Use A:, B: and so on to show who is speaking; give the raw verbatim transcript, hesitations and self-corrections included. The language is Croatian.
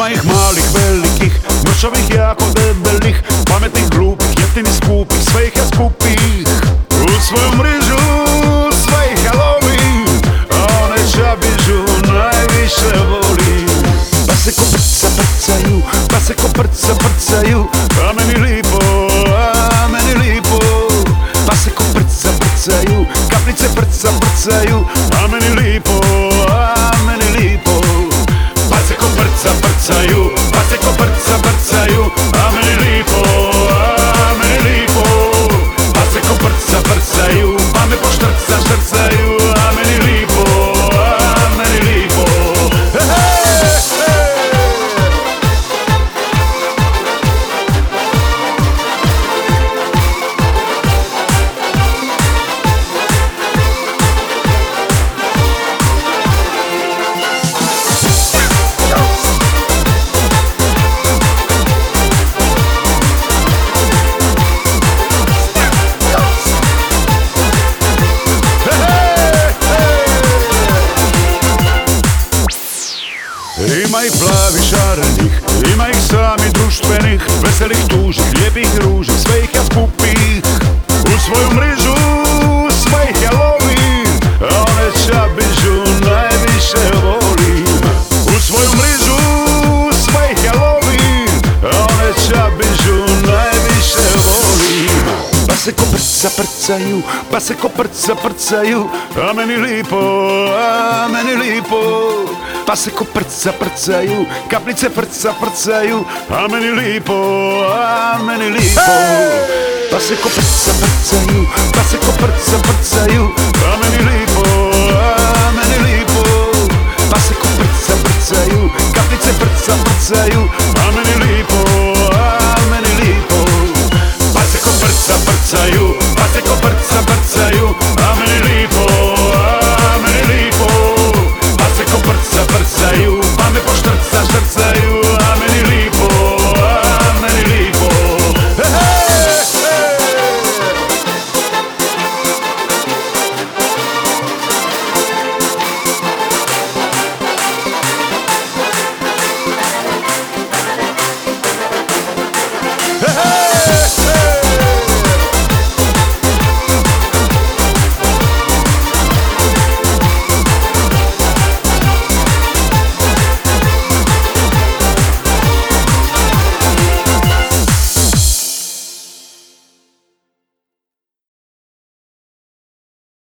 A: Ima ih malih, velikih, mršavih, jako debelih, pametnih, glupih, jeftinih, skupih, sve ih ja skupih. U svoju mrežu sve ih ja lovim, a one čabižu najviše volim. Pa se ko prca prcaju, pa se ko prca prcaju, a meni lipo, a meni lipo. Pa se ko prca prcaju, kaplice prca prcaju, a meni lipo, a meni lipo. Pa se ko prca prcaju, pa se ko prca prcaju, a meni lipo, a meni lipo. Pa se ko prca prcaju, pa me poštrca štrcaju, a meni lipo, a meni lipo. Ima ih plavih, šarenih, ima ih samih društvenih, veselih, tužnih, lijepih, ružnih, sve ih ja skupih. U svoju mrežu sve ih ja lovim, a one čabižu najviše volim. U svoju mrežu sve ih ja lovim, a one čabižu najviše volim. Pa se ko prca prcaju, pa se ko prca prcaju, a meni lipo, a meni lipo. Pa se ko prca prcaju, kaplice prca prcaju, a meni lipo, a meni lipo. Pa se ko prca prcaju, pa se ko prca prcaju, a meni lipo, a meni lipo. Pa se ko prca prcaju, kaplice prca prcaju, a meni lipo, a meni lipo. Pa se ko prca prcaju,